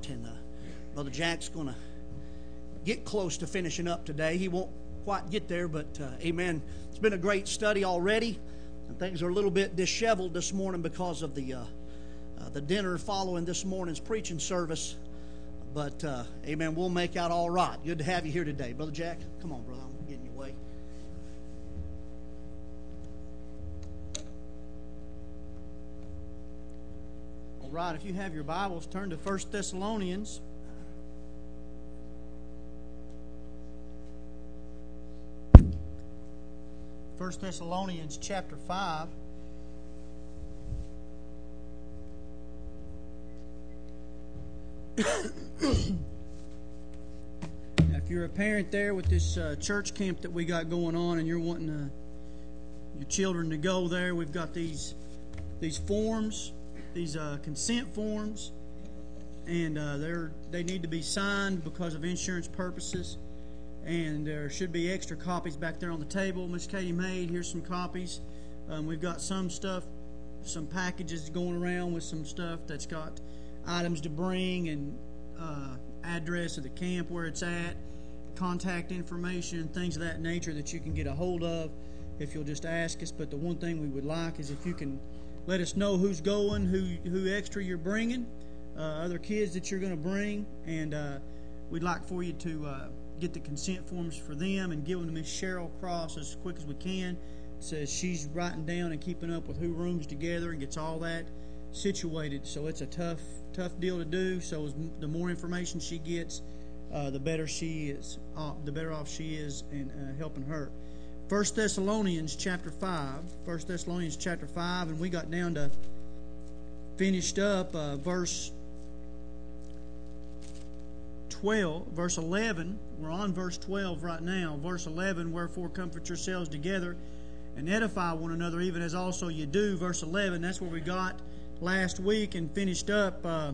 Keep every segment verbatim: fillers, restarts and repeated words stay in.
lot. And uh, Brother Jack's going to get close to finishing up today. He won't quite get there, but uh, amen. It's been a great study already. And things are a little bit disheveled this morning because of the, uh, uh, the dinner following this morning's preaching service. But, uh, amen, we'll make out all right. Good to have you here today. Brother Jack, come on, brother. I'm getting in your way. All right, if you have your Bibles, turn to First Thessalonians. First Thessalonians chapter five. Now, if you're a parent there with this uh, church camp that we got going on, and you're wanting uh, your children to go there, we've got these these forms, these uh, consent forms, and uh, they're they need to be signed because of insurance purposes. And there should be extra copies back there on the table. Miss Katie made here's some copies. Um, we've got some stuff, some packages going around with some stuff that's got items to bring and uh, address of the camp where it's at, contact information, things of that nature that you can get a hold of if you'll just ask us. But the one thing we would like is if you can let us know who's going, who who extra you're bringing, uh, other kids that you're going to bring, and uh, we'd like for you to uh, get the consent forms for them and give them to Miss Cheryl Cross as quick as we can. It says she's writing down and keeping up with who rooms together and gets all that situated. So it's a tough, tough deal to do. So as the more information she gets, uh, the better she is, uh, the better off she is in uh, helping her. First Thessalonians chapter five. First Thessalonians chapter five, and we got down to finished up uh, verse twelve, verse eleven. We're on verse twelve right now. Verse eleven, wherefore comfort yourselves together and edify one another, even as also you do. Verse eleven, that's where we got last week and finished up. Uh,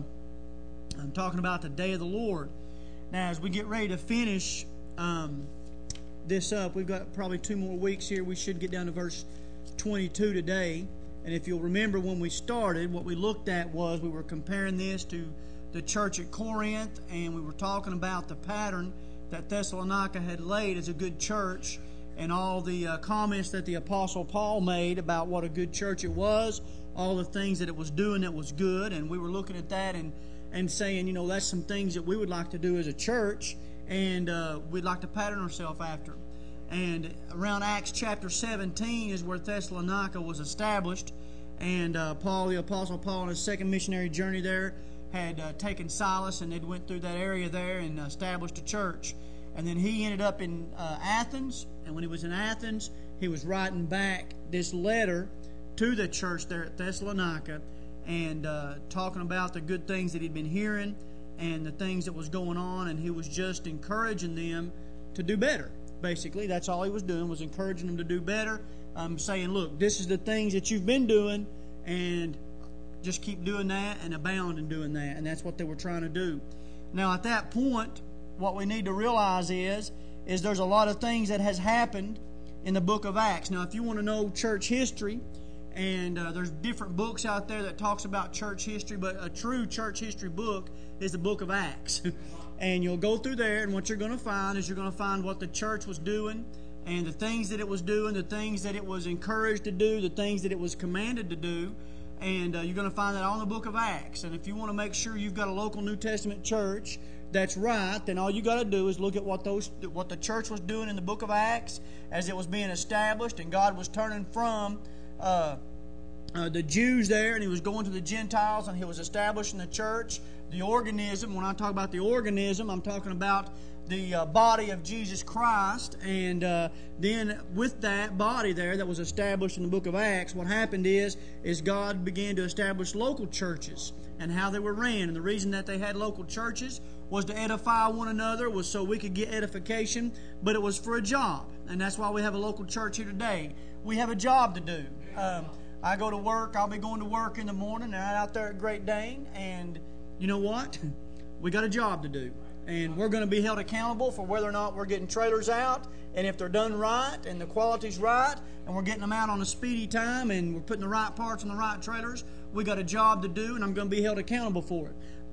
I'm talking about the day of the Lord. Now, as we get ready to finish um, this up, we've got probably two more weeks here. We should get down to verse twenty-two today. And if you'll remember when we started, what we looked at was we were comparing this to the church at Corinth, and we were talking about the pattern that Thessalonica had laid as a good church, and all the uh, comments that the Apostle Paul made about what a good church it was, all the things that it was doing that was good. And we were looking at that and, and saying, you know, that's some things that we would like to do as a church, and uh, we'd like to pattern ourselves after. And around Acts chapter seventeen is where Thessalonica was established, and uh, Paul, the Apostle Paul, on his second missionary journey there, had uh, taken Silas, and they'd went through that area there and established a church. And then he ended up in uh, Athens, and when he was in Athens, he was writing back this letter to the church there at Thessalonica, and uh, talking about the good things that he'd been hearing and the things that was going on, and he was just encouraging them to do better. Basically, that's all he was doing, was encouraging them to do better, um, saying, look, this is the things that you've been doing, and just keep doing that and abound in doing that. And that's what they were trying to do. Now, at that point, what we need to realize is, is there's a lot of things that has happened in the book of Acts. Now, if you want to know church history, and uh, there's different books out there that talks about church history, but a true church history book is the book of Acts. And you'll go through there, and what you're going to find is you're going to find what the church was doing, and the things that it was doing, the things that it was encouraged to do, the things that it was commanded to do. And uh, you're going to find that all in the book of Acts. And if you want to make sure you've got a local New Testament church that's right, then all you got to do is look at what those what the church was doing in the book of Acts as it was being established, and God was turning from uh, uh, the Jews there, and He was going to the Gentiles, and He was establishing the church. The organism, when I talk about the organism, I'm talking about the uh, body of Jesus Christ. And uh, then with that body there that was established in the book of Acts, what happened is, is God began to establish local churches and how they were ran. And the reason that they had local churches was to edify one another, was so we could get edification, but it was for a job. And that's why we have a local church here today. We have a job to do. Um, I go to work, I'll be going to work in the morning, and I'm out there at Great Dane, and you know what? We got a job to do. And we're going to be held accountable for whether or not we're getting trailers out, and if they're done right, and the quality's right, and we're getting them out on a speedy time, and we're putting the right parts on the right trailers. We got a job to do, and I'm going to be held accountable for it.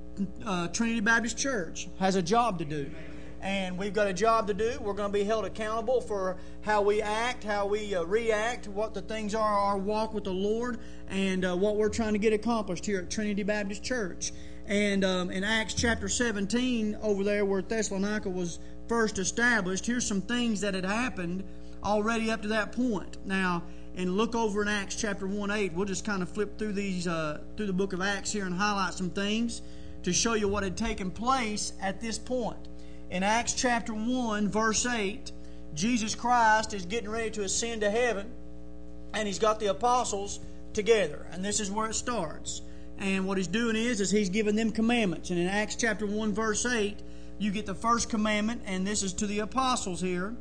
uh, Trinity Baptist Church has a job to do. And we've got a job to do. We're going to be held accountable for how we act, how we uh, react, what the things are, our walk with the Lord, and uh, what we're trying to get accomplished here at Trinity Baptist Church. And um, in Acts chapter seventeen, over there where Thessalonica was first established, here's some things that had happened already up to that point. Now, and look over in Acts chapter one eight. We'll just kind of flip through these uh, through the book of Acts here and highlight some things to show you what had taken place at this point. In Acts chapter one, verse eight, Jesus Christ is getting ready to ascend to heaven, and He's got the apostles together. And this is where it starts. And what He's doing is, is He's giving them commandments. And in Acts chapter one, verse eight, you get the first commandment, and this is to the apostles here.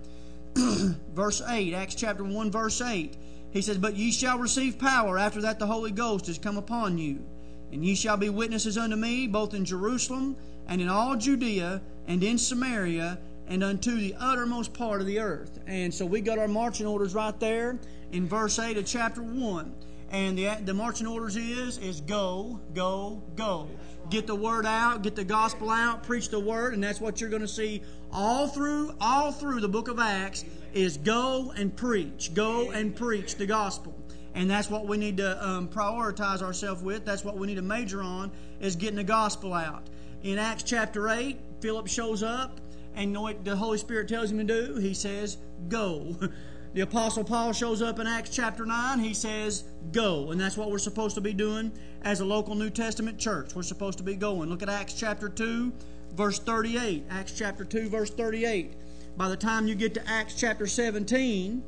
Verse eight, Acts chapter one, verse eight. He says, "But ye shall receive power after that the Holy Ghost is come upon you. And ye shall be witnesses unto me, both in Jerusalem, and in all Judea, and in Samaria, and unto the uttermost part of the earth." And so we got our marching orders right there in verse eight of chapter one. And the, the marching orders is, is go, go, go. Get the word out, get the gospel out, preach the word, and that's what you're going to see all through, all through the book of Acts is go and preach. Go and preach the gospel. And that's what we need to um, prioritize ourselves with. That's what we need to major on, is getting the gospel out. In Acts chapter eight, Philip shows up, and you know what the Holy Spirit tells him to do? He says, go. The Apostle Paul shows up in Acts chapter nine. He says, go. And that's what we're supposed to be doing as a local New Testament church. We're supposed to be going. Look at Acts chapter two, verse thirty-eight. Acts chapter two, verse thirty-eight. By the time you get to Acts chapter seventeen,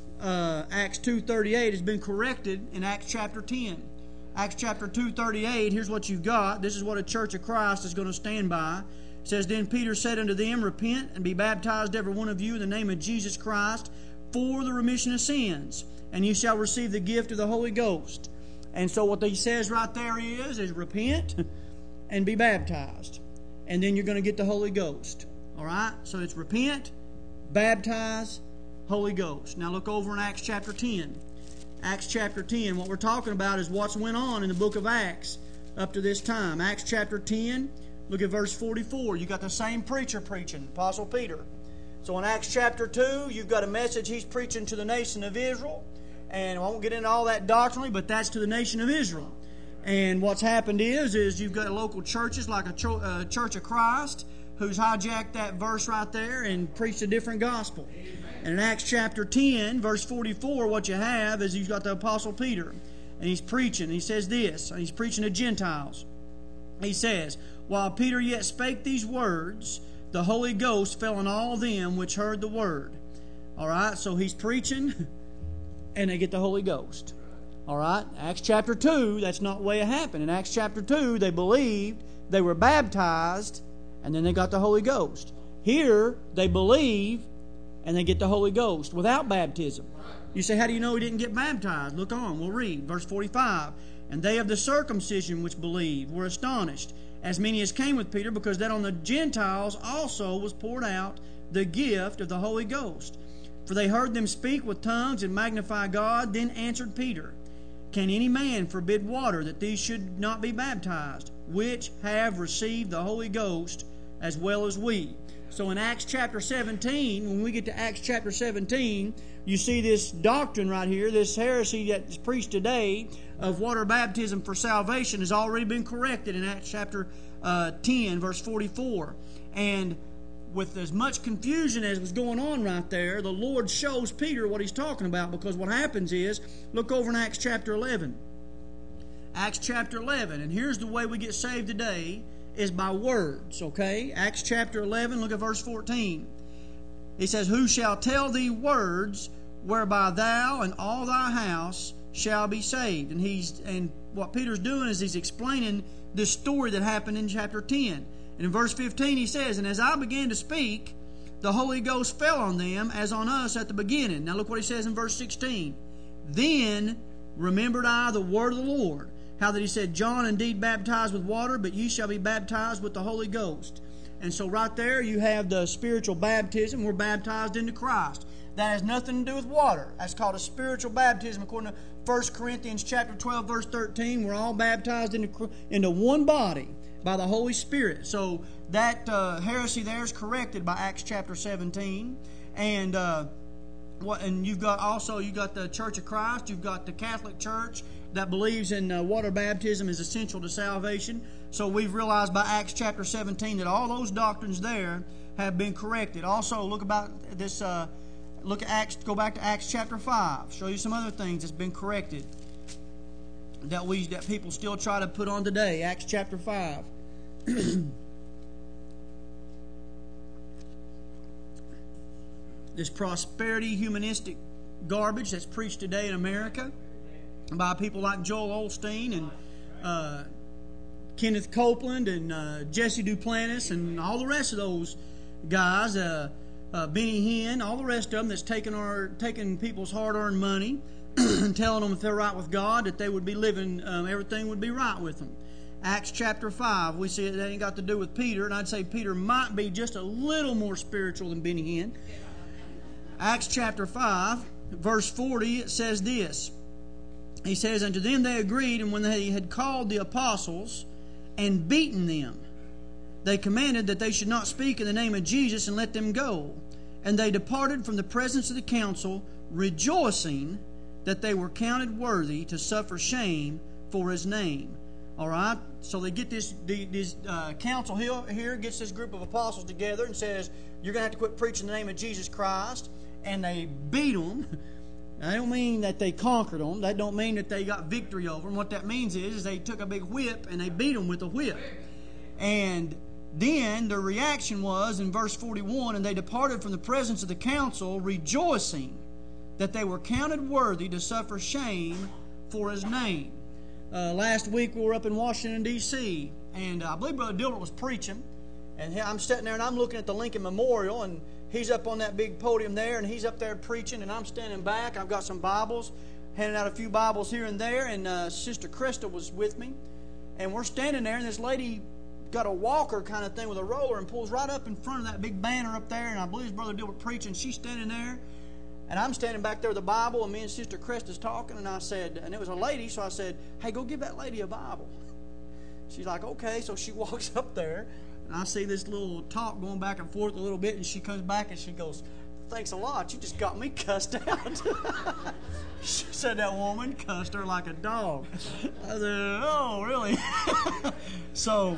uh, Acts two thirty-eight has been corrected in Acts chapter ten. Acts chapter two thirty-eight, here's what you've got. This is what a church of Christ is going to stand by. It says, "Then Peter said unto them, Repent, and be baptized every one of you in the name of Jesus Christ, for the remission of sins, and you shall receive the gift of the Holy Ghost." And so what he says right there is, is repent and be baptized. And then you're going to get the Holy Ghost. All right? So it's repent, baptize, Holy Ghost. Now look over in Acts chapter ten. Acts chapter ten. What we're talking about is what's went on in the book of Acts up to this time. Acts chapter ten, look at verse forty-four. You got the same preacher preaching, Apostle Peter. So in Acts chapter two, you've got a message he's preaching to the nation of Israel. And I won't get into all that doctrinally, but that's to the nation of Israel. And what's happened is, is you've got local churches like a cho- uh, Church of Christ who's hijacked that verse right there and preached a different gospel. And in Acts chapter ten, verse forty-four, what you have is you've got the Apostle Peter. And he's preaching. He says this. He's preaching to Gentiles. He says, "While Peter yet spake these words, the Holy Ghost fell on all them which heard the word." All right, so he's preaching, and they get the Holy Ghost. All right, Acts chapter two, that's not the way it happened. In Acts chapter two, they believed, they were baptized, and then they got the Holy Ghost. Here, they believe, and they get the Holy Ghost without baptism. You say, how do you know he didn't get baptized? Look on, we'll read. Verse forty-five, "And they of the circumcision which believed were astonished, as many as came with Peter, because that on the Gentiles also was poured out the gift of the Holy Ghost. For they heard them speak with tongues and magnify God. Then answered Peter, Can any man forbid water that these should not be baptized, which have received the Holy Ghost as well as we?" So in Acts chapter seventeen, when we get to Acts chapter seventeen, you see this doctrine right here, this heresy that's preached today of water baptism for salvation has already been corrected in Acts chapter uh, ten, verse forty-four. And with as much confusion as was going on right there, the Lord shows Peter what he's talking about, because what happens is, look over in Acts chapter eleven. Acts chapter eleven, and here's the way we get saved today, is by words, okay? Acts chapter eleven, look at verse fourteen. He says, "Who shall tell thee words whereby thou and all thy house shall be saved?" And he's and what Peter's doing is he's explaining this story that happened in chapter ten. And in verse fifteen he says, "And as I began to speak, the Holy Ghost fell on them as on us at the beginning." Now look what he says in verse sixteen. "Then remembered I the word of the Lord, how that he said, John indeed baptized with water, but ye shall be baptized with the Holy Ghost." And so right there you have the spiritual baptism. We're baptized into Christ. That has nothing to do with water. That's called a spiritual baptism according to First Corinthians chapter twelve, verse thirteen. We're all baptized into, into one body. by the Holy Spirit. So that uh, heresy there is corrected by Acts chapter seventeen. And uh, what? And you've got also you got the Church of Christ. You've got the Catholic Church that believes in uh, water baptism is essential to salvation. So we've realized by Acts chapter seventeen that all those doctrines there have been corrected. Also, look about this. Uh, look at Acts. Go back to Acts chapter five. Show you some other things that's been corrected that we that people still try to put on today. Acts chapter five. This prosperity humanistic garbage that's preached today in America by people like Joel Osteen and uh, Kenneth Copeland and uh, Jesse Duplantis and all the rest of those guys, uh, uh, Benny Hinn, all the rest of them that's taking our taking people's hard-earned money and telling them if they're right with God that they would be living, um, everything would be right with them. Acts chapter five, we see it, that ain't got to do with Peter, and I'd say Peter might be just a little more spiritual than Benny Hinn. Acts chapter five, verse forty, it says this. He says, "And to them they agreed, and when they had called the apostles and beaten them, they commanded that they should not speak in the name of Jesus, and let them go. And they departed from the presence of the council, rejoicing that they were counted worthy to suffer shame for His name." All right? So they get this, this uh, council here, here, gets this group of apostles together and says, you're going to have to quit preaching the name of Jesus Christ. And they beat them. I don't mean that they conquered them. That don't mean that they got victory over them. What that means is, is they took a big whip and they beat them with a whip. And then their reaction was in verse forty-one, "And they departed from the presence of the council, rejoicing that they were counted worthy to suffer shame for His name." Uh, last week we were up in Washington, D C, and uh, I believe Brother Dillard was preaching. And I'm sitting there and I'm looking at the Lincoln Memorial, and he's up on that big podium there, and he's up there preaching, and I'm standing back. I've got some Bibles, handing out a few Bibles here and there, and uh, Sister Krista was with me. And we're standing there, and this lady got a walker kind of thing with a roller and pulls right up in front of that big banner up there, and I believe it's Brother Dillard preaching. She's standing there, and I'm standing back there with the Bible, and me and Sister Krista's talking, and I said, and it was a lady, so I said, "Hey, go give that lady a Bible." She's like, "Okay." So she walks up there, and I see this little talk going back and forth a little bit, and she comes back and she goes, "Thanks a lot. You just got me cussed out." She said that woman cussed her like a dog. I said, "Oh, really?" So,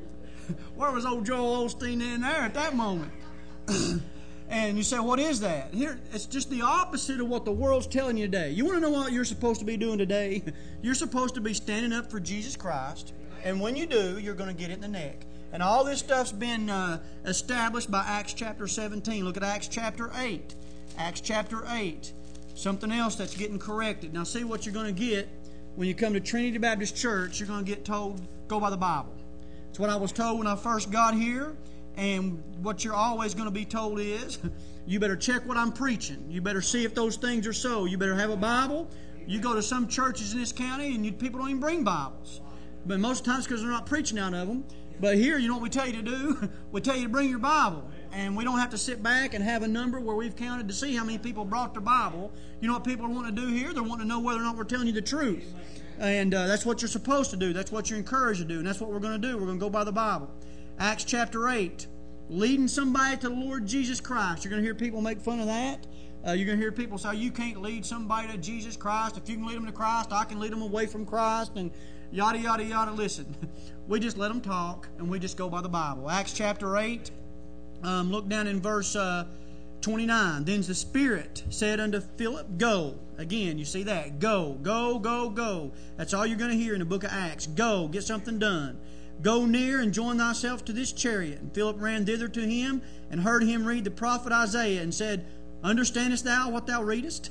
where was old Joel Osteen in there at that moment? And you say, what is that? Here, it's just the opposite of what the world's telling you today. You want to know what you're supposed to be doing today? You're supposed to be standing up for Jesus Christ, and when you do, you're going to get it in the neck. And all this stuff's been uh, established by Acts chapter seventeen. Look at Acts chapter eight. Acts chapter eight. Something else that's getting corrected. Now see what you're going to get when you come to Trinity Baptist Church. You're going to get told, go by the Bible. It's what I was told when I first got here. And what you're always going to be told is, you better check what I'm preaching. You better see if those things are so. You better have a Bible. You go to some churches in this county, and you, people don't even bring Bibles. But most times because they're not preaching out of them. But here, you know what we tell you to do? We tell you to bring your Bible. And we don't have to sit back and have a number where we've counted to see how many people brought their Bible. You know what people are wanting to do here? They're wanting to know whether or not we're telling you the truth. And uh, that's what you're supposed to do. That's what you're encouraged to do. And that's what we're going to do. We're going to go by the Bible. Acts chapter eight. Leading somebody to the Lord Jesus Christ. You're going to hear people make fun of that. Uh, you're going to hear people say, you can't lead somebody to Jesus Christ. If you can lead them to Christ, I can lead them away from Christ. And yada, yada, yada. Listen, we just let them talk, and we just go by the Bible. Acts chapter eight, um, look down in verse uh, twenty-nine. Then the Spirit said unto Philip, go. Again, you see that. Go, go, go, go. That's all you're going to hear in the book of Acts. Go, get something done. Go near and join thyself to this chariot. And Philip ran thither to him, and heard him read the prophet Isaiah, and said, Understandest thou what thou readest?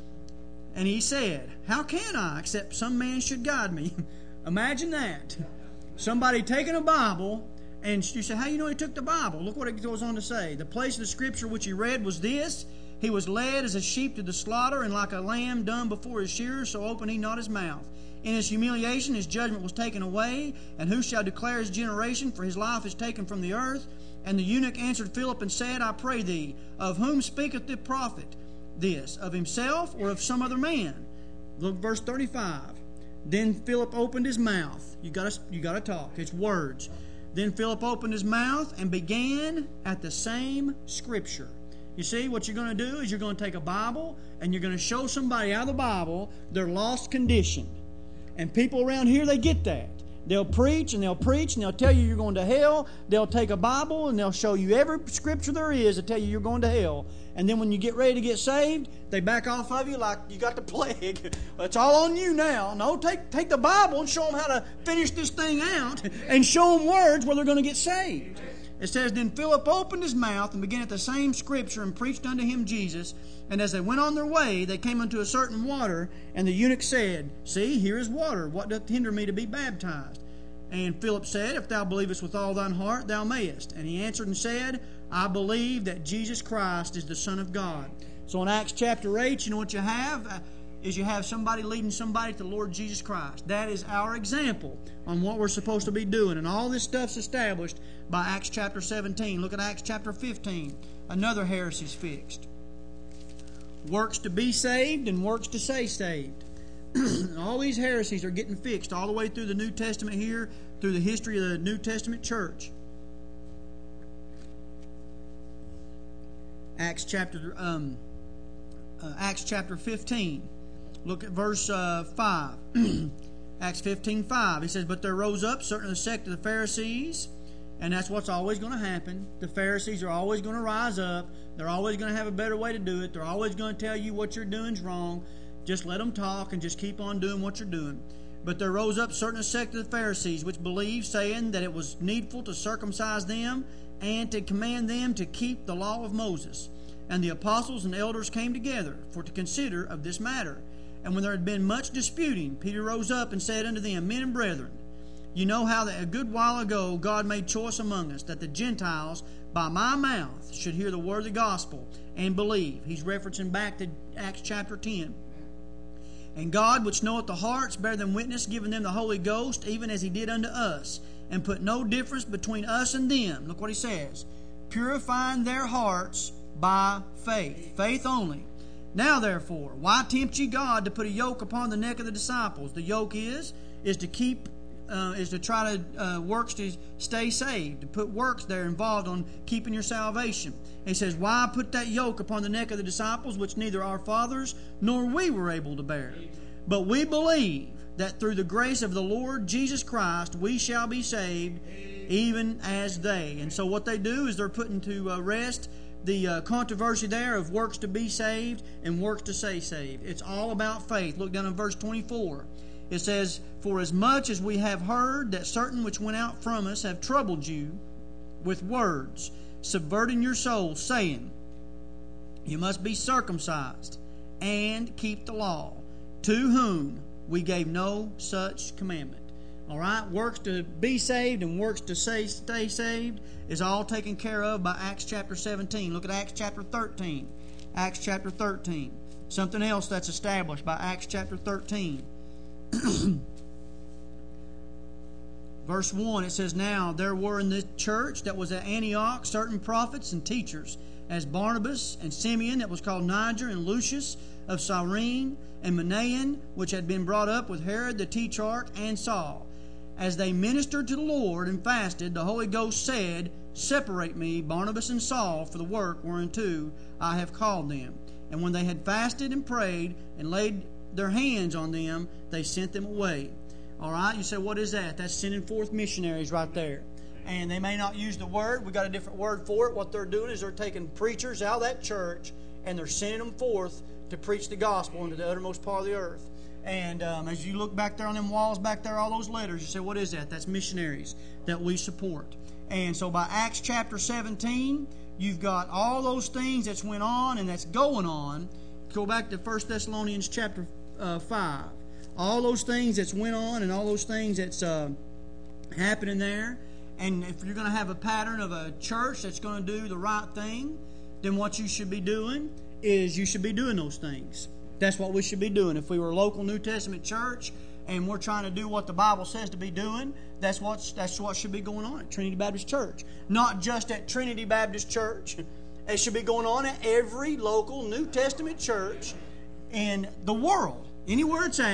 And he said, How can I, except some man should guide me? Imagine that. Somebody taking a Bible, and you say, how do you know he took the Bible? Look what it goes on to say. The place of the Scripture which he read was this, He was led as a sheep to the slaughter, and like a lamb dumb before his shearers, so opened he not his mouth. In his humiliation his judgment was taken away, and who shall declare his generation? For his life is taken from the earth. And the eunuch answered Philip and said, I pray thee, of whom speaketh the prophet this? Of himself or of some other man? Look, verse thirty-five. Then Philip opened his mouth. You got to you got to talk. It's words. Then Philip opened his mouth and began at the same scripture. You see, what you're going to do is you're going to take a Bible and you're going to show somebody out of the Bible their lost condition. And people around here, they get that. They'll preach and they'll preach and they'll tell you you're going to hell. They'll take a Bible and they'll show you every scripture there is to tell you you're going to hell. And then when you get ready to get saved, they back off of you like you got the plague. It's all on you now. No, take, take the Bible and show them how to finish this thing out and show them words where they're going to get saved. It says, Then Philip opened his mouth and began at the same scripture and preached unto him Jesus. And as they went on their way, they came unto a certain water, and the eunuch said, See, here is water. What doth hinder me to be baptized? And Philip said, If thou believest with all thine heart, thou mayest. And he answered and said, I believe that Jesus Christ is the Son of God. So in Acts chapter eight, you know what you have? Uh, is you have somebody leading somebody to the Lord Jesus Christ. That is our example on what we're supposed to be doing. And all this stuff's established by Acts chapter seventeen. Look at Acts chapter fifteen. Another heresy's fixed. Works to be saved and works to say saved. All these heresies are getting fixed all the way through the New Testament here, through the history of the New Testament church. Acts chapter um, uh, Acts chapter fifteen. Look at verse uh, five. Acts fifteen five. He says, But there rose up certain of the sect of the Pharisees, and that's what's always going to happen. The Pharisees are always going to rise up. They're always going to have a better way to do it. They're always going to tell you what you're doing is wrong. Just let them talk and just keep on doing what you're doing. But there rose up certain sect of the Pharisees, which believed, saying that it was needful to circumcise them and to command them to keep the law of Moses. And the apostles and elders came together for to consider of this matter. And when there had been much disputing, Peter rose up and said unto them, Men and brethren, you know how that a good while ago God made choice among us, that the Gentiles by my mouth should hear the word of the gospel and believe. He's referencing back to Acts chapter ten. And God, which knoweth the hearts, bare them witness, giving them the Holy Ghost, even as He did unto us, and put no difference between us and them. Look what He says. Purifying their hearts by faith. Faith only. Now therefore, why tempt ye God to put a yoke upon the neck of the disciples? The yoke is, is to keep, uh, is to try to uh, works to stay saved, to put works there involved on keeping your salvation. And he says, why put that yoke upon the neck of the disciples, which neither our fathers nor we were able to bear? But we believe that through the grace of the Lord Jesus Christ we shall be saved, even as they. And so what they do is they're putting to uh, rest the uh, controversy there of works to be saved and works to say saved. It's all about faith. Look down in verse twenty-four. It says, For as much as we have heard that certain which went out from us have troubled you with words, subverting your souls, saying, You must be circumcised and keep the law, to whom we gave no such commandment. All right, works to be saved and works to say, stay saved is all taken care of by Acts chapter seventeen. Look at Acts chapter thirteen. Acts chapter thirteen. Something else that's established by Acts chapter thirteen. Verse one, it says, Now there were in the church that was at Antioch certain prophets and teachers, as Barnabas and Simeon, that was called Niger, and Lucius of Cyrene, and Manaen, which had been brought up with Herod the Tetrarch, and Saul. As they ministered to the Lord and fasted, the Holy Ghost said, Separate me, Barnabas and Saul, for the work whereunto I have called them. And when they had fasted and prayed and laid their hands on them, they sent them away. All right, you say, what is that? That's sending forth missionaries right there. And they may not use the word. We got a different word for it. What they're doing is they're taking preachers out of that church and they're sending them forth to preach the gospel into the uttermost part of the earth. And um, as you look back there on them walls back there, all those letters, you say, what is that? That's missionaries that we support. And so by Acts chapter seventeen, you've got all those things that's went on and that's going on. Go back to First Thessalonians chapter uh, five. All those things that's went on and all those things that's uh, happening there. And if you're going to have a pattern of a church that's going to do the right thing, then what you should be doing is you should be doing those things. That's what we should be doing. If we were a local New Testament church and we're trying to do what the Bible says to be doing, that's what's, that's what should be going on at Trinity Baptist Church. Not just at Trinity Baptist Church. It should be going on at every local New Testament church in the world. Anywhere it's at,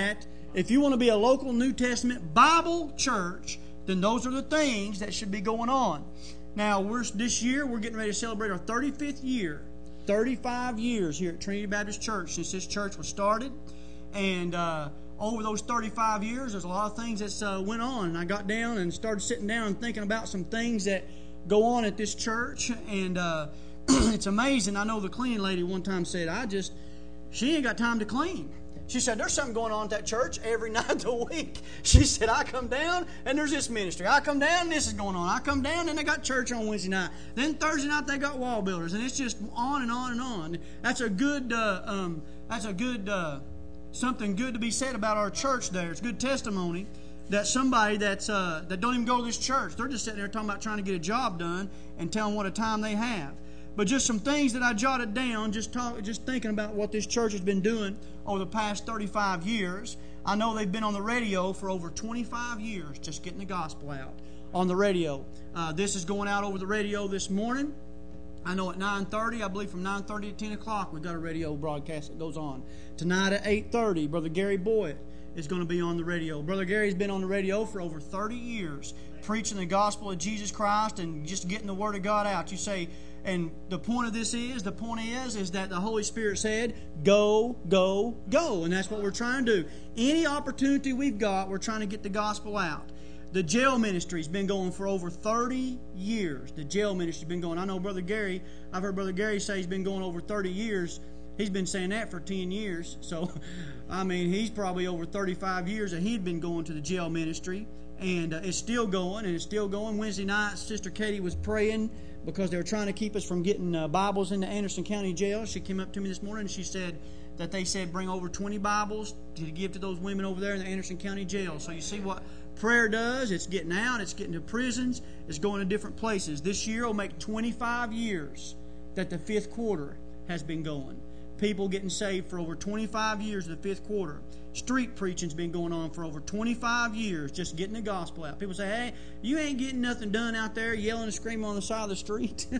if you want to be a local New Testament Bible church, then those are the things that should be going on. Now, we're this year we're getting ready to celebrate our thirty-fifth year, thirty-five years here at Trinity Baptist Church since this church was started, and uh, over those thirty-five years, there's a lot of things that uh, went on. And I got down and started sitting down and thinking about some things that go on at this church, and uh, it's amazing. I know the cleaning lady one time said, "I just she ain't got time to clean." She said, there's something going on at that church every night of the week. She said, I come down and there's this ministry. I come down and this is going on. I come down and they got church on Wednesday night. Then Thursday night they got wall builders. And it's just on and on and on. That's a good, uh, um, that's a good, uh, something good to be said about our church there. It's good testimony that somebody that's, uh, that don't even go to this church, they're just sitting there talking about trying to get a job done and telling what a time they have. But just some things that I jotted down, just talk, just thinking about what this church has been doing over the past thirty-five years. I know they've been on the radio for over twenty-five years, just getting the gospel out on the radio. Uh, this is going out over the radio this morning. I know at nine thirty, I believe from nine thirty to ten o'clock, we've got a radio broadcast that goes on. Tonight at eight thirty, Brother Gary Boyd is going to be on the radio. Brother Gary's been on the radio for over thirty years, preaching the gospel of Jesus Christ and just getting the Word of God out. You say, and the point of this is, the point is, is that the Holy Spirit said, go, go, go. And that's what we're trying to do. Any opportunity we've got, we're trying to get the gospel out. The jail ministry's been going for over thirty years. The jail ministry's been going. I know Brother Gary, I've heard Brother Gary say he's been going over thirty years. He's been saying that for ten years. So, I mean, he's probably over thirty-five years that he'd been going to the jail ministry. And uh, it's still going, and it's still going. Wednesday night, Sister Katie was praying because they were trying to keep us from getting uh, Bibles into Anderson County Jail. She came up to me this morning and she said that they said bring over twenty Bibles to give to those women over there in the Anderson County Jail. So you see what prayer does. It's getting out. It's getting to prisons. It's going to different places. This year will make twenty-five years that the fifth quarter has been going. People getting saved for over twenty-five years in the fifth quarter. Street preaching's been going on for over twenty-five years, just getting the gospel out. People say, hey, you ain't getting nothing done out there yelling and screaming on the side of the street.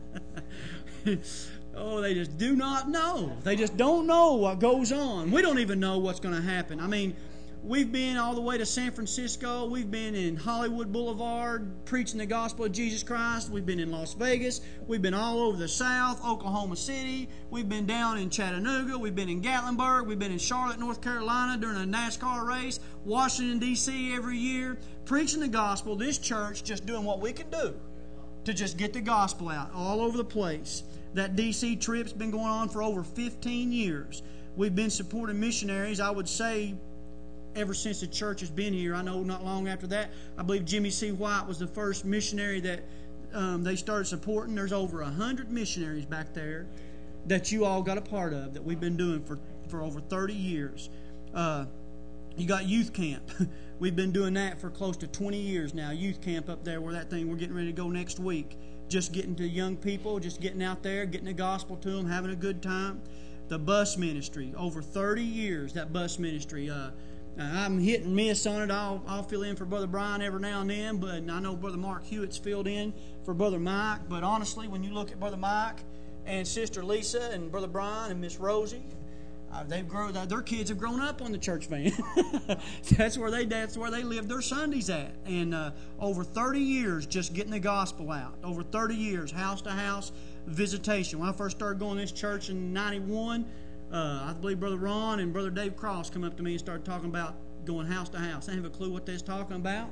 Oh, they just do not know. They just don't know what goes on. We don't even know what's going to happen. I mean, we've been all the way to San Francisco. We've been in Hollywood Boulevard preaching the gospel of Jesus Christ. We've been in Las Vegas. We've been all over the South, Oklahoma City. We've been down in Chattanooga. We've been in Gatlinburg. We've been in Charlotte, North Carolina during a NASCAR race. Washington, D C every year. Preaching the gospel. This church just doing what we can do to just get the gospel out all over the place. That D C trip's been going on for over fifteen years. We've been supporting missionaries, I would say, ever since the church has been here. I know not long after that, I believe Jimmy C. White was the first missionary that um, they started supporting. There's over a hundred missionaries back there that you all got a part of that we've been doing for, for over thirty years. Uh, you got youth camp. We've been doing that for close to twenty years now. Youth camp up there where that thing, we're getting ready to go next week. Just getting to young people, just getting out there, getting the gospel to them, having a good time. The bus ministry, over thirty years, that bus ministry. Uh, I'm hit and miss on it. I'll, I'll fill in for Brother Brian every now and then, but I know Brother Mark Hewitt's filled in for Brother Mike. But honestly, when you look at Brother Mike and Sister Lisa and Brother Brian and Miss Rosie, uh, they've grown. Their kids have grown up on the church van. that's where they. That's where they live their Sundays at. And uh, over thirty years, just getting the gospel out. Over thirty years, house to house visitation. When I first started going to this church in ninety-one. Uh, I believe Brother Ron and Brother Dave Cross come up to me and started talking about going house to house. I didn't have a clue what they was talking about.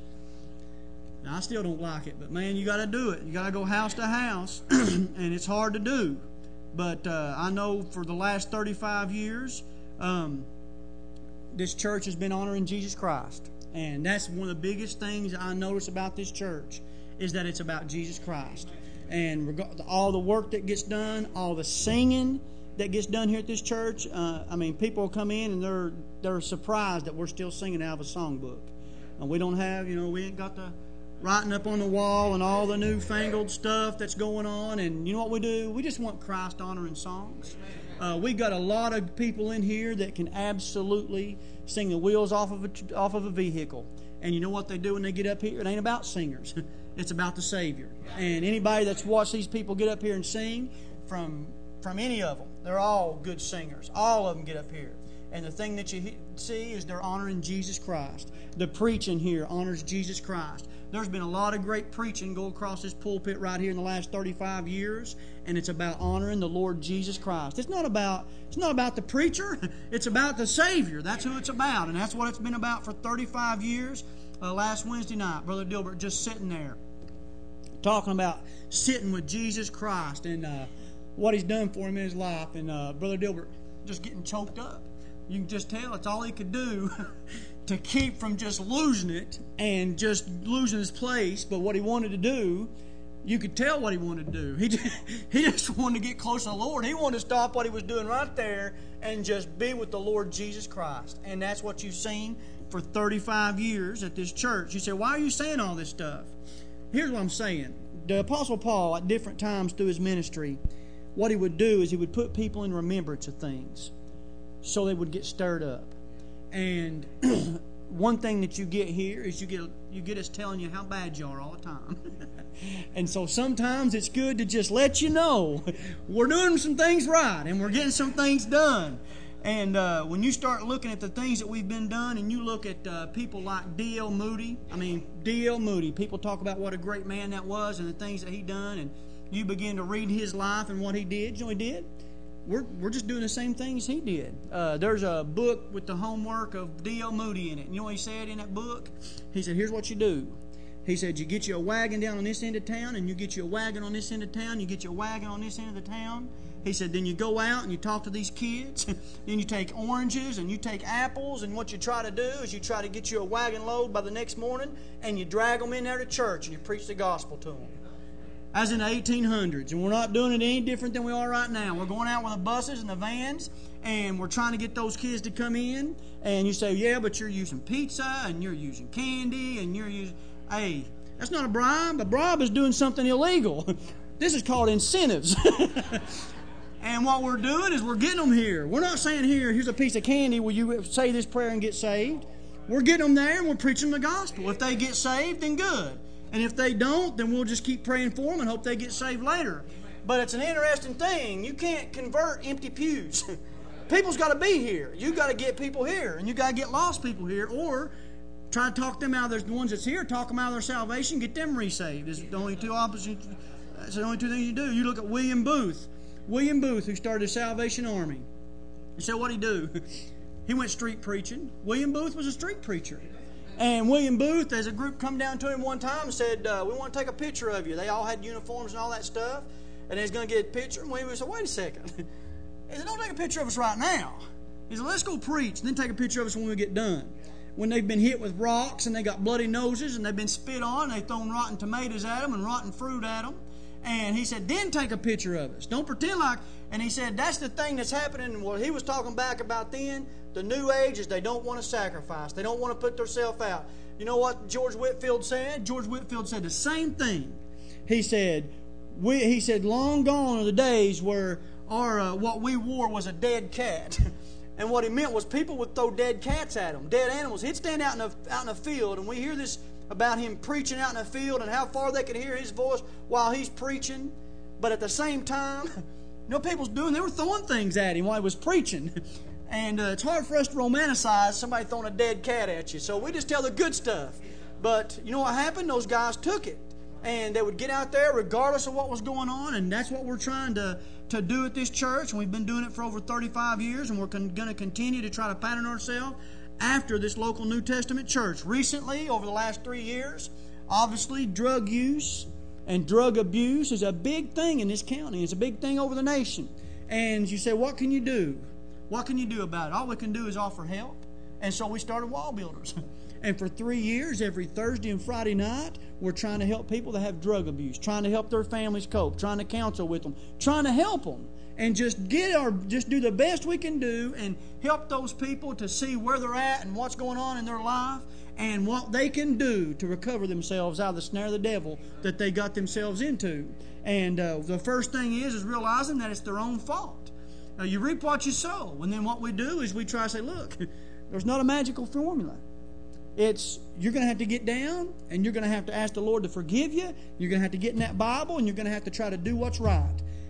Now, I still don't like it, but man, you got to do it. You got to go house to house, and it's hard to do. But uh, I know for the last thirty-five years, um, this church has been honoring Jesus Christ, and that's one of the biggest things I notice about this church is that it's about Jesus Christ, and reg- all the work that gets done, all the singing that gets done here at this church. Uh, I mean, people come in and they're they're surprised that we're still singing out of a songbook. And we don't have, you know, we ain't got the writing up on the wall and all the newfangled stuff that's going on. And you know what we do? We just want Christ-honoring songs. Uh, we got a lot of people in here that can absolutely sing the wheels off of a, off of a vehicle. And you know what they do when they get up here? It ain't about singers. It's about the Savior. And anybody that's watched these people get up here and sing, from from any of them, they're all good singers. All of them get up here. And the thing that you he- see is they're honoring Jesus Christ. The preaching here honors Jesus Christ. There's been a lot of great preaching go across this pulpit right here in the last thirty-five years, and it's about honoring the Lord Jesus Christ. It's not about it's not about the preacher. It's about the Savior. That's who it's about, and that's what it's been about for thirty-five years. Uh, last Wednesday night, Brother Dilbert just sitting there talking about sitting with Jesus Christ and uh, what He's done for him in his life, and uh, Brother Dilbert just getting choked up. You can just tell it's all he could do to keep from just losing it and just losing his place. But what he wanted to do, you could tell what he wanted to do. He just, he just wanted to get close to the Lord. He wanted to stop what he was doing right there and just be with the Lord Jesus Christ. And that's what you've seen for thirty-five years at this church. You say, why are you saying all this stuff? Here's what I'm saying. The Apostle Paul, at different times through his ministry, what he would do is he would put people in remembrance of things so they would get stirred up. And one thing that you get here is you get you get us telling you how bad you are all the time. And so sometimes it's good to just let you know we're doing some things right and we're getting some things done. And uh, when you start looking at the things that we've been done, and you look at uh, people like D L Moody, I mean D L Moody, people talk about what a great man that was and the things that he done, and you begin to read his life and what he did. You know what he did? We're we're just doing the same things he did. Uh, there's a book with the homework of D L Moody in it. And you know what he said in that book? He said, here's what you do. He said, you get you a wagon down on this end of town, and you get you a wagon on this end of town, you get you a wagon on this end of the town. He said, then you go out and you talk to these kids. Then you take oranges and you take apples, and what you try to do is you try to get you a wagon load by the next morning, and you drag them in there to church, and you preach the gospel to them. As in the eighteen hundreds, and we're not doing it any different than we are right now. We're going out with the buses and the vans, and we're trying to get those kids to come in. And you say, yeah, but you're using pizza, and you're using candy, and you're using... Hey, that's not a bribe. A bribe is doing something illegal. This is called incentives. And what we're doing is we're getting them here. We're not saying, here, here's a piece of candy, will you say this prayer and get saved? We're getting them there, and we're preaching the gospel. If they get saved, then good. And if they don't, then we'll just keep praying for them and hope they get saved later. But it's an interesting thing. You can't convert empty pews. People's got to be here. You've got to get people here. And you've got to get lost people here. Or try to talk them out of the ones that's here, talk them out of their salvation, get them resaved. It's the only two opposite. That's the only two things you do. You look at William Booth. William Booth, who started the Salvation Army. You say, what'd he do? He went street preaching. William Booth was a street preacher. And William Booth, as a group come down to him one time and said, uh, we want to take a picture of you. They all had uniforms and all that stuff. And they was going to get a picture. And William Booth said, wait a second. He said, don't take a picture of us right now. He said, let's go preach and then take a picture of us when we get done. When they've been hit with rocks and they got bloody noses and they've been spit on, they've thrown rotten tomatoes at them and rotten fruit at them. And he said, then take a picture of us. Don't pretend like... And he said, that's the thing that's happening. What he was talking back about then, the new age, is they don't want to sacrifice. They don't want to put themselves out. You know what George Whitefield said? George Whitefield said the same thing. He said, we, he said, long gone are the days where our uh, what we wore was a dead cat. And what he meant was people would throw dead cats at him, dead animals. He'd stand out in a, out in a field, and we hear this about him preaching out in a field and how far they could hear his voice while he's preaching. But at the same time, you know what people's doing? They were throwing things at him while he was preaching. And uh, it's hard for us to romanticize somebody throwing a dead cat at you. So we just tell the good stuff. But you know what happened? Those guys took it. And they would get out there regardless of what was going on. And that's what we're trying to, to do at this church. And we've been doing it for over thirty-five years. And we're con- going to continue to try to pattern ourselves after this local New Testament church. Recently, over the last three years, obviously drug use and drug abuse is a big thing in this county. It's a big thing over the nation. And you say, what can you do? What can you do about it? All we can do is offer help. And so we started Wall Builders. And for three years, every Thursday and Friday night, we're trying to help people that have drug abuse, trying to help their families cope, trying to counsel with them, trying to help them. And just get our, just do the best we can do and help those people to see where they're at and what's going on in their life and what they can do to recover themselves out of the snare of the devil that they got themselves into. And uh, the first thing is, is realizing that it's their own fault. Now, you reap what you sow. And then what we do is we try to say, look, there's not a magical formula. It's, you're going to have to get down and you're going to have to ask the Lord to forgive you. You're going to have to get in that Bible and you're going to have to try to do what's right.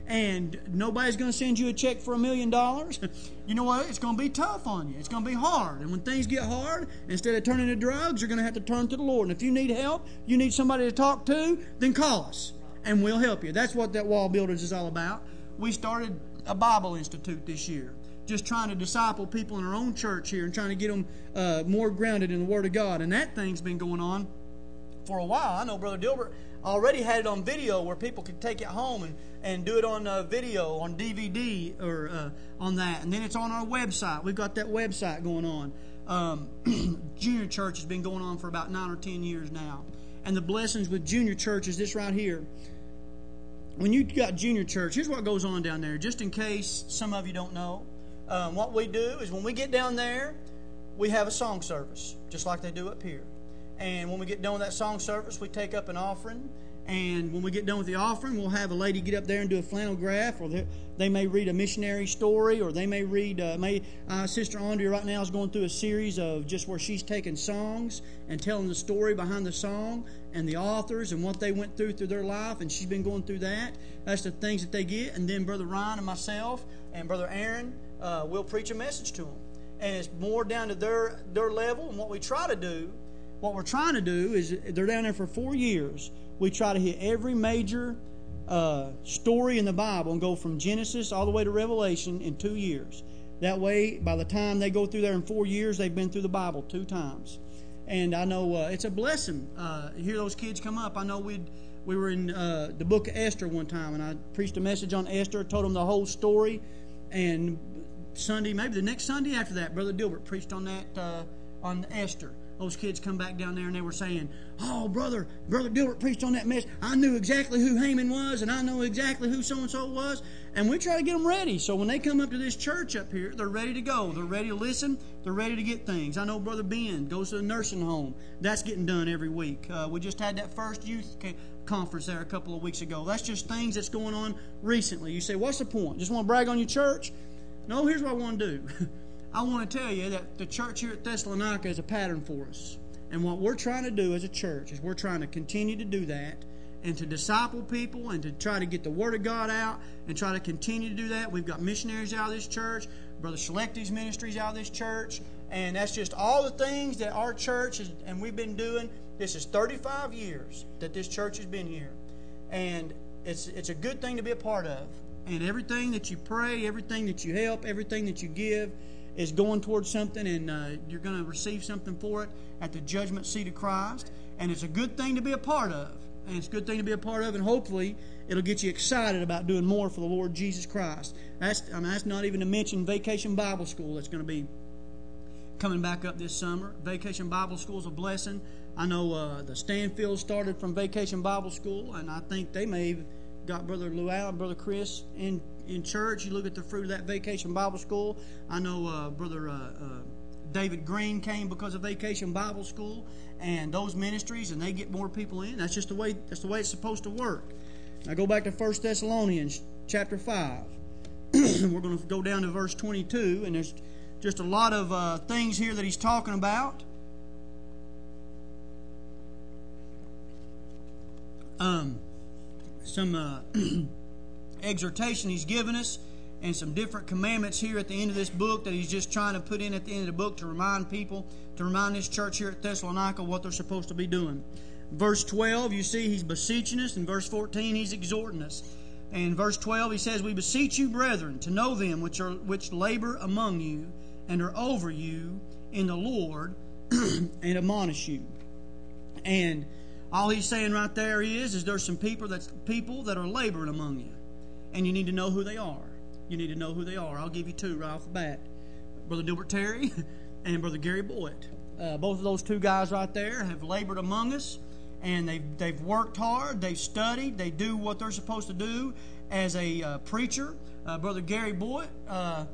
and nobody's going to send you a check for a million dollars, you know what? It's going to be tough on you. It's going to be hard. And when things get hard, instead of turning to drugs, you're going to have to turn to the Lord. And if you need help, you need somebody to talk to, then call us, and we'll help you. That's what that Wall Builders is all about. We started a Bible Institute this year, just trying to disciple people in our own church here and trying to get them uh, more grounded in the Word of God. And that thing's been going on for a while. I know Brother Dilbert already had it on video where people could take it home and, and do it on uh, video, on D V D, or uh, on that. And then it's on our website. We've got that website going on. Um, junior church has been going on for about nine or ten years now. And the blessings with junior church is this right here. When you got junior church, here's what goes on down there, just in case some of you don't know. Um, what we do is when we get down there, we have a song service, just like they do up here. And when we get done with that song service, we take up an offering. And when we get done with the offering, we'll have a lady get up there and do a flannel graph, or they, they may read a missionary story, or they may read, uh, may, uh, Sister Andrea right now is going through a series of just where she's taking songs and telling the story behind the song and the authors and what they went through through their life, and she's been going through that. That's the things that they get. And then Brother Ryan and myself and Brother Aaron uh, will preach a message to them. And it's more down to their, their level. And what we try to do, what we're trying to do is, they're down there for four years. We try to hit every major uh, story in the Bible and go from Genesis all the way to Revelation in two years. That way, by the time they go through there in four years, they've been through the Bible two times. And I know uh, it's a blessing. Uh, hear those kids come up. I know we'd, we were in uh, the book of Esther one time, and I preached a message on Esther, told them the whole story. And Sunday, maybe the next Sunday after that, Brother Dilbert preached on that, uh, on Esther. Those kids come back down there and they were saying, "Oh, brother, Brother Dilbert preached on that message. I knew exactly who Haman was, and I know exactly who so-and-so was." And we try to get them ready. So when they come up to this church up here, they're ready to go. They're ready to listen. They're ready to get things. I know Brother Ben goes to the nursing home. That's getting done every week. Uh, we just had that first youth conference there a couple of weeks ago. That's just things that's going on recently. You say, what's the point? Just want to brag on your church? No, here's what I want to do. I want to tell you that the church here at Thessalonica is a pattern for us. And what we're trying to do as a church is we're trying to continue to do that and to disciple people and to try to get the Word of God out and try to continue to do that. We've got missionaries out of this church, Brother Selecti's ministries out of this church, and that's just all the things that our church is, and we've been doing. This is thirty-five years that this church has been here. And it's it's a good thing to be a part of. And everything that you pray, everything that you help, everything that you give is going towards something, and uh, you're going to receive something for it at the judgment seat of Christ. And it's a good thing to be a part of. And it's a good thing to be a part of, and hopefully it'll get you excited about doing more for the Lord Jesus Christ. That's, I mean, that's not even to mention Vacation Bible School that's going to be coming back up this summer. Vacation Bible School is a blessing. I know uh, the Stanfield started from Vacation Bible School, and I think they may have got Brother Luau and Brother Chris in, in church. You look at the fruit of that Vacation Bible School. I know uh, Brother uh, uh, David Green came because of Vacation Bible School and those ministries, and they get more people in. That's just the way. That's the way it's supposed to work. Now go back to First Thessalonians chapter five. We're going to go down to verse twenty-two, and there's just a lot of uh, things here that he's talking about. Um. Some uh, exhortation he's given us, and some different commandments here at the end of this book that he's just trying to put in at the end of the book to remind people, to remind this church here at Thessalonica what they're supposed to be doing. Verse twelve, you see he's beseeching us. In verse fourteen, he's exhorting us. And in verse twelve, he says, "We beseech you, brethren, to know them which are which labor among you and are over you in the Lord, and admonish you." And all he's saying right there is, is there's some people that's people that are laboring among you, and you need to know who they are. You need to know who they are. I'll give you two right off the bat: Brother Dilbert Terry and Brother Gary Boyd. Uh, both of those two guys right there have labored among us, and they've they've worked hard. They've studied. They do what they're supposed to do as a uh, preacher. Uh, Brother Gary Boyd. Uh,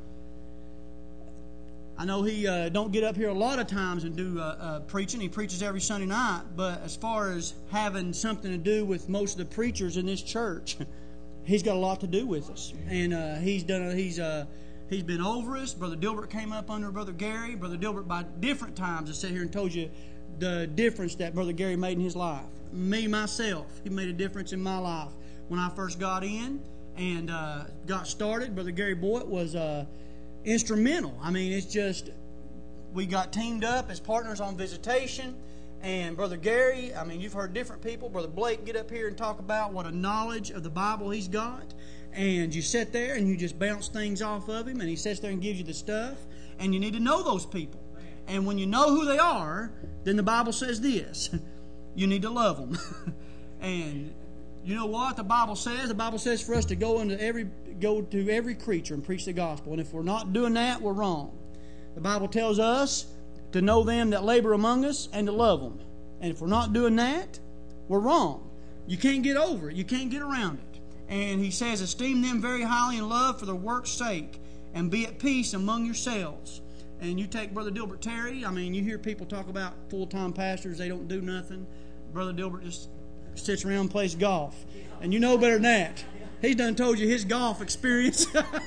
I know he uh, don't get up here a lot of times and do uh, uh, preaching. He preaches every Sunday night. But as far as having something to do with most of the preachers in this church, he's got a lot to do with us. And uh, he's done. A, he's uh, he's been over us. Brother Dilbert came up under Brother Gary. Brother Dilbert, by different times, has sat here and told you the difference that Brother Gary made in his life. Me myself, he made a difference in my life when I first got in. and uh, got started. Brother Gary Boyd was uh, instrumental. I mean, it's just, we got teamed up as partners on visitation. And Brother Gary, I mean, you've heard different people. Brother Blake get up here and talk about what a knowledge of the Bible he's got. And you sit there and you just bounce things off of him, and he sits there and gives you the stuff. And you need to know those people. And when you know who they are, then the Bible says this. You need to love them. And you know what the Bible says? The Bible says for us to go into every go to every creature and preach the gospel. And if we're not doing that, we're wrong. The Bible tells us to know them that labor among us and to love them. And if we're not doing that, we're wrong. You can't get over it. You can't get around it. And he says, esteem them very highly in love for their work's sake, and be at peace among yourselves. And you take Brother Dilbert Terry, I mean, you hear people talk about full-time pastors, they don't do nothing. Brother Dilbert just sits around and plays golf. And you know better than that. He's done told you his golf experience.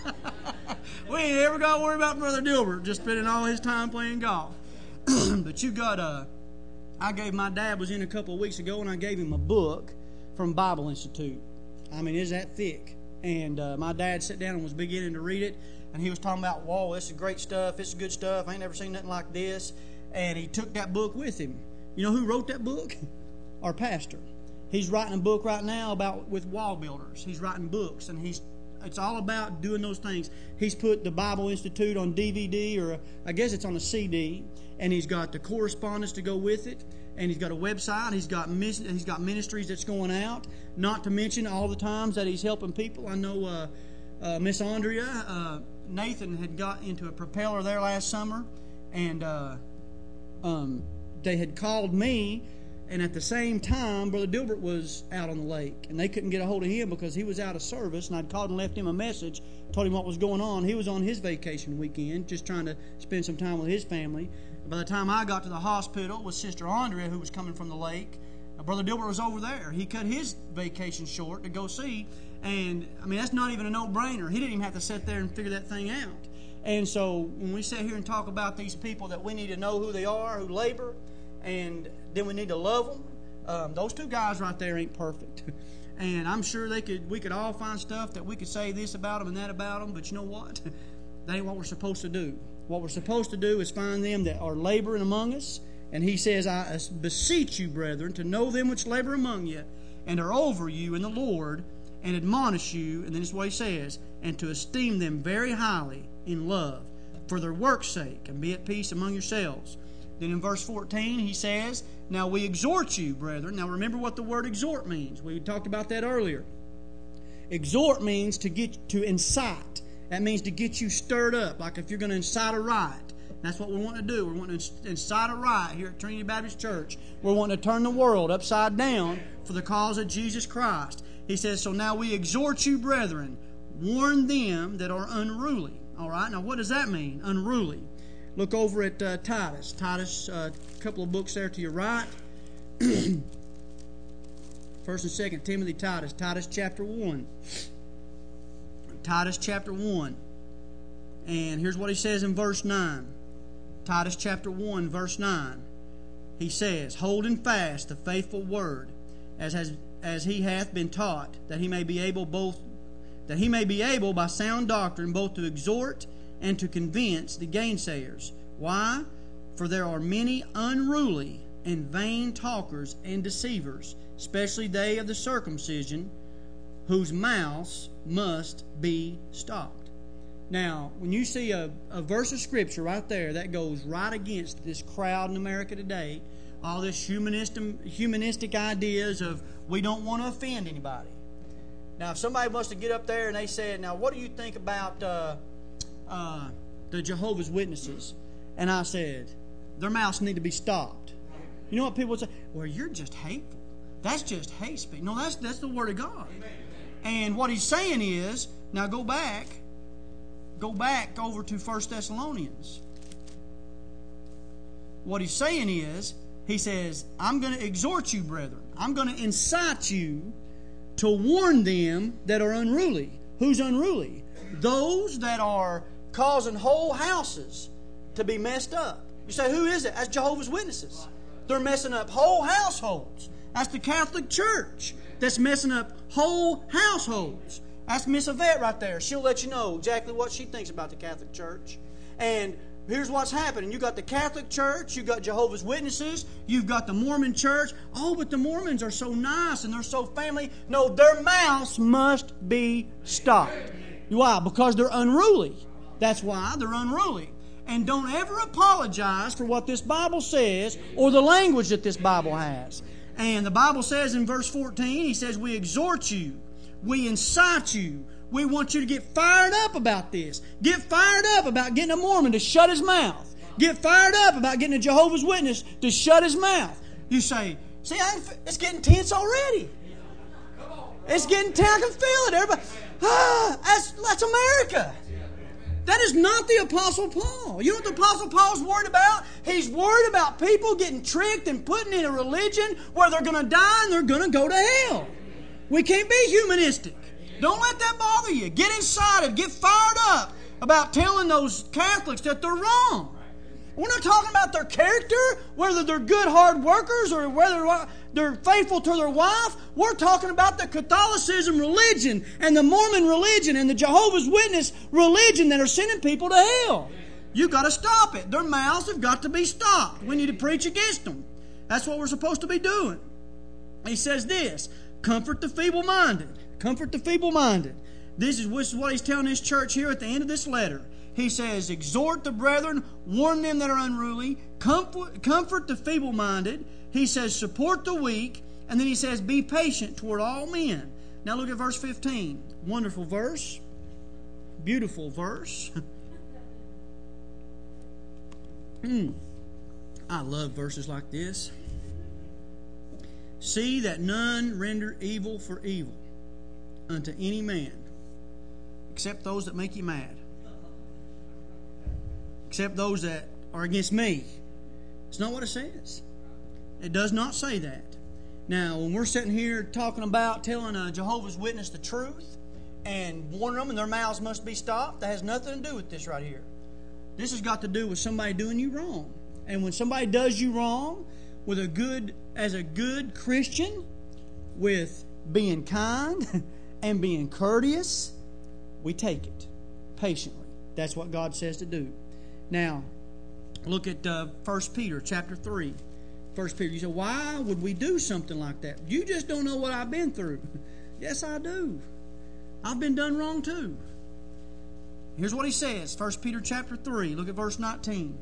We ain't ever got to worry about Brother Dilbert just spending all his time playing golf. But you got a... I gave, my dad was in a couple of weeks ago, and I gave him a book from Bible Institute. I mean, it's that thick. And uh, my dad sat down and was beginning to read it, and he was talking about, whoa, this is great stuff, this is good stuff, I ain't never seen nothing like this. And he took that book with him. You know who wrote that book? Our pastor. He's writing a book right now about with wall builders. He's writing books, and he's it's all about doing those things. He's put the Bible Institute on D V D, or I guess it's on a C D, and he's got the correspondence to go with it, and he's got a website. He's got he's got ministries that's going out. Not to mention all the times that he's helping people. I know uh, uh, Miss Andrea, uh, Nathan had got into a propeller there last summer, and uh, um, they had called me. And at the same time, Brother Dilbert was out on the lake, and they couldn't get a hold of him because he was out of service. And I'd called and left him a message, told him what was going on. He was on his vacation weekend, just trying to spend some time with his family. And by the time I got to the hospital with Sister Andrea, who was coming from the lake, Brother Dilbert was over there. He cut his vacation short to go see, and I mean that's not even a no-brainer. He didn't even have to sit there and figure that thing out. And so when we sit here and talk about these people that we need to know who they are, who labor, and then we need to love them. Um, those two guys right there ain't perfect, and I'm sure they could. We could all find stuff that we could say this about them and that about them. But you know what? That ain't what we're supposed to do. What we're supposed to do is find them that are laboring among us. And he says, "I beseech you, brethren, to know them which labor among you, and are over you in the Lord, and admonish you." And then this is what he says, "and to esteem them very highly in love, for their work's sake, and be at peace among yourselves." Then in verse fourteen, he says, "Now we exhort you, brethren." Now remember what the word exhort means. We talked about that earlier. Exhort means to get to incite. That means to get you stirred up, like if you're going to incite a riot. That's what we want to do. We're wanting to incite a riot here at Trinity Baptist Church. We're wanting to turn the world upside down for the cause of Jesus Christ. He says, "So now we exhort you, brethren, warn them that are unruly." All right, now what does that mean, unruly? Look over at uh, Titus. Titus, a uh, couple of books there to your right. First and Second Timothy, Titus. Titus chapter one. Titus chapter one. And here's what he says in verse nine. Titus chapter one, verse nine. He says, "Holding fast the faithful word, as has as he hath been taught, that he may be able both that he may be able by sound doctrine both to exhort and to convince the gainsayers." Why? "For there are many unruly and vain talkers and deceivers, especially they of the circumcision, whose mouths must be stopped." Now, when you see a, a verse of Scripture right there, that goes right against this crowd in America today, all this humanistic, humanistic ideas of we don't want to offend anybody. Now, if somebody wants to get up there and they said, "Now, what do you think about uh, uh, the Jehovah's Witnesses?" And I said, "Their mouths need to be stopped." You know what people would say? "Well, you're just hateful. That's just hate speech." No, that's that's the Word of God. Amen. And what he's saying is, now go back, go back over to First Thessalonians. What he's saying is, he says, "I'm going to exhort you, brethren. I'm going to incite you to warn them that are unruly." Who's unruly? Those that are causing whole houses to be messed up. You say, who is it? That's Jehovah's Witnesses. They're messing up whole households. That's the Catholic Church that's messing up whole households. Ask Miss Yvette right there. She'll let you know exactly what she thinks about the Catholic Church. And here's what's happening. You got the Catholic Church, you got Jehovah's Witnesses, you've got the Mormon Church. Oh, but the Mormons are so nice and they're so family. No, their mouths must be stopped. Why? Because they're unruly. That's why they're unruly. And don't ever apologize for what this Bible says or the language that this Bible has. And the Bible says in verse fourteen, he says, we exhort you, we incite you, we want you to get fired up about this. Get fired up about getting a Mormon to shut his mouth. Get fired up about getting a Jehovah's Witness to shut his mouth. You say, see, I, it's getting tense already. It's getting tense. I can feel it. Everybody, ah, that's, that's America. That is not the Apostle Paul. You know what the Apostle Paul's worried about? He's worried about people getting tricked and putting in a religion where they're going to die and they're going to go to hell. We can't be humanistic. Don't let that bother you. Get incited. Get fired up about telling those Catholics that they're wrong. We're not talking about their character, whether they're good hard workers or whether they're faithful to their wife. We're talking about the Catholicism religion and the Mormon religion and the Jehovah's Witness religion that are sending people to hell. You've got to stop it. Their mouths have got to be stopped. We need to preach against them. That's what we're supposed to be doing. He says this, comfort the feeble-minded. Comfort the feeble-minded. This is, this is what he's telling his church here at the end of this letter. He says, exhort the brethren, warn them that are unruly, comfort, comfort the feeble-minded. He says, support the weak. And then he says, be patient toward all men. Now look at verse fifteen. Wonderful verse. Beautiful verse. mm. I love verses like this. See that none render evil for evil unto any man, except those that make you mad. Except those that are against me. It's not what it says. It does not say that. Now, when we're sitting here talking about telling a Jehovah's Witness the truth and warning them and their mouths must be stopped, that has nothing to do with this right here. This has got to do with somebody doing you wrong. And when somebody does you wrong, with a good, as a good Christian, with being kind and being courteous, we take it patiently. That's what God says to do. Now, look at uh, First Peter chapter three. First Peter, you say, why would we do something like that? You just don't know what I've been through. Yes, I do. I've been done wrong too. Here's what he says, First Peter chapter three. Look at verse nineteen.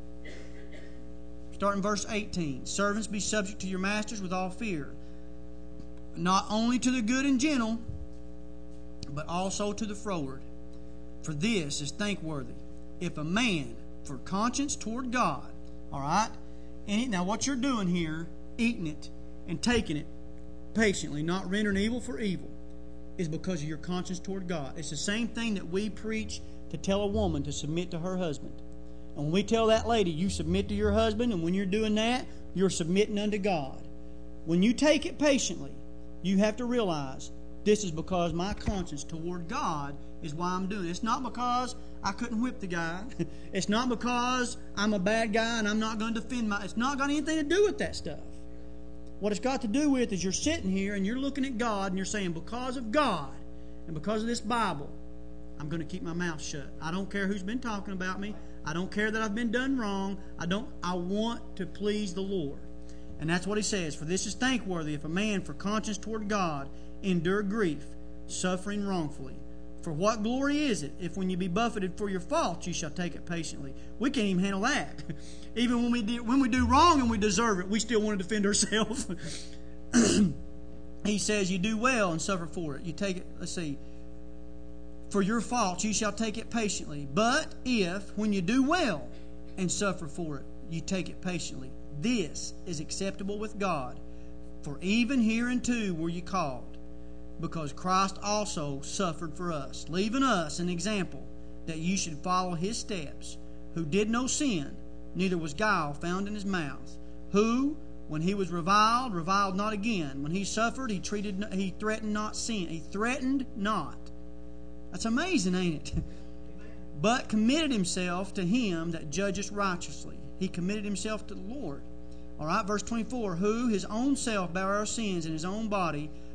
Starting verse eighteen. Servants, be subject to your masters with all fear, not only to the good and gentle, but also to the froward. For this is thankworthy, if a man, for conscience toward God, all right? And now what you're doing here, eating it and taking it patiently, not rendering evil for evil, is because of your conscience toward God. It's the same thing that we preach to tell a woman to submit to her husband. And when we tell that lady, you submit to your husband, and when you're doing that, you're submitting unto God. When you take it patiently, you have to realize this is because my conscience toward God is why I'm doing it. It's not because I couldn't whip the guy. It's not because I'm a bad guy and I'm not going to defend my... It's not got anything to do with that stuff. What it's got to do with is you're sitting here and you're looking at God and you're saying, because of God and because of this Bible, I'm going to keep my mouth shut. I don't care who's been talking about me. I don't care that I've been done wrong. I don't. I want to please the Lord. And that's what he says. For this is thankworthy if a man for conscience toward God endure grief, suffering wrongfully. For what glory is it if when you be buffeted for your faults you shall take it patiently? We can't even handle that. Even when we do, when we do wrong and we deserve it, we still want to defend ourselves. He says you do well and suffer for it. You take it, let's see. For your faults you shall take it patiently. But if, when you do well and suffer for it, you take it patiently, this is acceptable with God. For even hereunto were you called, because Christ also suffered for us, leaving us an example that you should follow his steps, who did no sin, neither was guile found in his mouth, who, when he was reviled, reviled not again. When he suffered, he treated, he threatened not sin. He threatened not. That's amazing, ain't it? But committed himself to him that judgeth righteously. He committed himself to the Lord. All right, verse twenty-four, who his own self bare our sins in his own body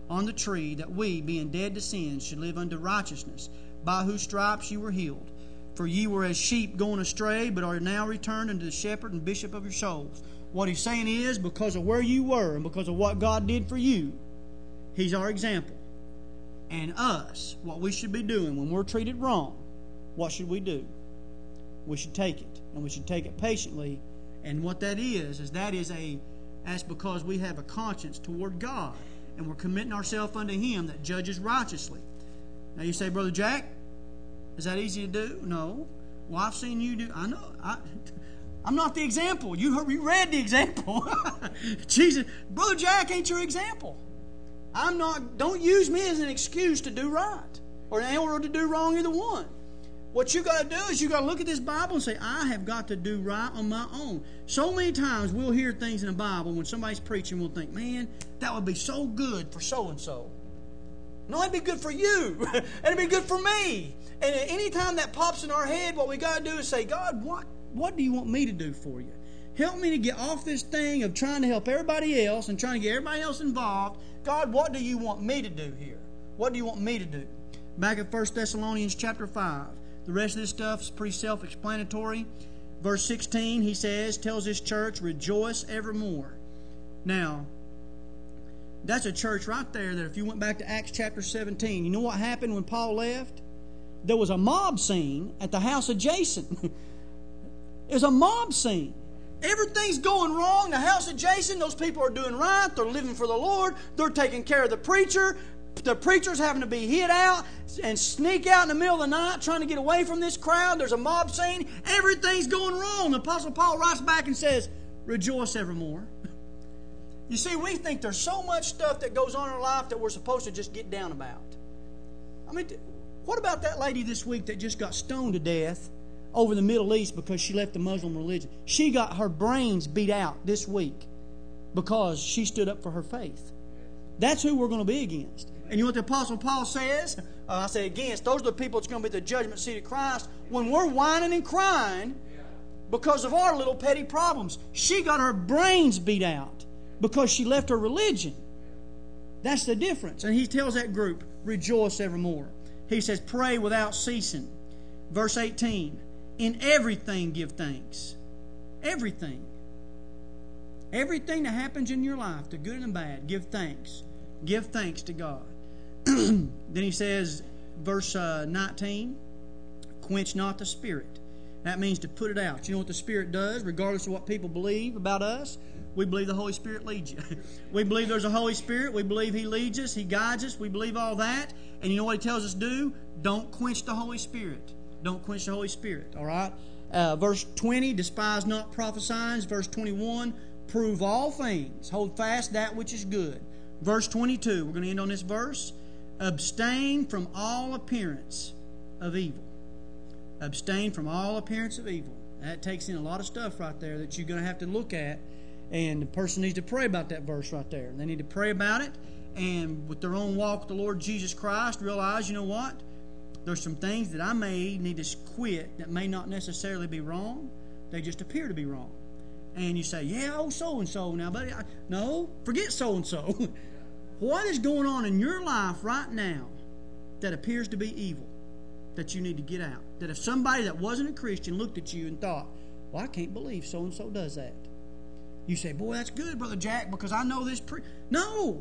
on the tree, that we, being dead to sins, should live unto righteousness, by whose stripes you were healed. For ye were as sheep going astray, but are now returned unto the shepherd and bishop of your souls. What he's saying is, because of where you were and because of what God did for you, he's our example. And us, what we should be doing when we're treated wrong, what should we do? We should take it, and we should take it patiently. And what that is, is that is a, that's because we have a conscience toward God, and we're committing ourselves unto Him that judges righteously. Now you say, Brother Jack, is that easy to do? No. Well, I've seen you do. I know. I, I'm not the example. You heard, you read the example. Jesus, Brother Jack ain't your example. I'm not. Don't use me as an excuse to do right or in order to do wrong, either one. What you got to do is you got to look at this Bible and say, I have got to do right on my own. So many times we'll hear things in the Bible when somebody's preaching, we'll think, man, that would be so good for so-and-so. No, it'd be good for you. It'd be good for me. And any time that pops in our head, what we got to do is say, God, what, what do you want me to do for you? Help me to get off this thing of trying to help everybody else and trying to get everybody else involved. God, what do you want me to do here? What do you want me to do? Back at First Thessalonians chapter five. The rest of this stuff is pretty self-explanatory. Verse sixteen, he says, tells this church, rejoice evermore. Now, that's a church right there that if you went back to Acts chapter seventeen, you know what happened when Paul left? There was a mob scene at the house of Jason. It was a mob scene. Everything's going wrong. The house of Jason, those people are doing right. They're living for the Lord. They're taking care of the preacher. The preacher's having to be hid out and sneak out in the middle of the night trying to get away from this crowd. There's a mob scene. Everything's going wrong. The Apostle Paul writes back and says, rejoice evermore. You see, we think there's so much stuff that goes on in our life that we're supposed to just get down about. I mean, what about that lady this week that just got stoned to death over in the Middle East because she left the Muslim religion? She got her brains beat out this week because she stood up for her faith. That's who we're going to be against. And you know what the Apostle Paul says? Uh, I say against. Those are the people that's going to be at the judgment seat of Christ when we're whining and crying because of our little petty problems. She got her brains beat out because she left her religion. That's the difference. And he tells that group, rejoice evermore. He says, pray without ceasing. Verse eighteen, in everything give thanks. Everything. Everything that happens in your life, the good and the bad, give thanks. Give thanks to God. Then he says, verse uh, nineteen, quench not the Spirit. That means to put it out. You know what the Spirit does, regardless of what people believe about us? We believe the Holy Spirit leads you. We believe there's a Holy Spirit. We believe He leads us. He guides us. We believe all that. And you know what He tells us to do? Don't quench the Holy Spirit. Don't quench the Holy Spirit. All right? Uh, verse twenty, despise not prophesying. Verse twenty-one, prove all things. Hold fast that which is good. Verse twenty-two, we're going to end on this verse. Abstain from all appearance of evil. Abstain from all appearance of evil. That takes in a lot of stuff right there that you're going to have to look at. And the person needs to pray about that verse right there. They need to pray about it. And with their own walk with the Lord Jesus Christ, realize, you know what? There's some things that I may need to quit that may not necessarily be wrong. They just appear to be wrong. And you say, yeah, oh, so-and-so now, buddy. I, no, forget so-and-so. What is going on in your life right now that appears to be evil that you need to get out? That if somebody that wasn't a Christian looked at you and thought, well, I can't believe so-and-so does that. You say, boy, that's good, Brother Jack, because I know this. Pre-. No.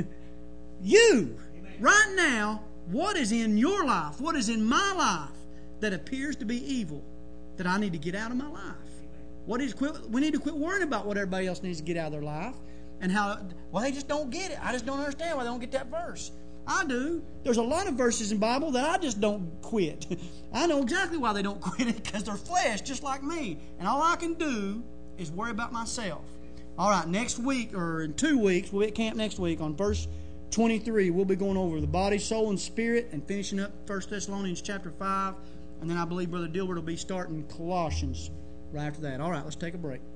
You, Amen. Right now, what is in your life, what is in my life that appears to be evil that I need to get out of my life? What is quit, we need to quit worrying about what everybody else needs to get out of their life and how, well, they just don't get it. I just don't understand why they don't get that verse. I do. There's a lot of verses in the Bible that I just don't quit. I know exactly why they don't quit it, because they're flesh just like me. And all I can do is worry about myself. All right, next week, or in two weeks, we'll be at camp next week on verse twenty-three. We'll be going over the body, soul, and spirit and finishing up First Thessalonians chapter five. And then I believe Brother Dilbert will be starting Colossians right after that. All right, let's take a break.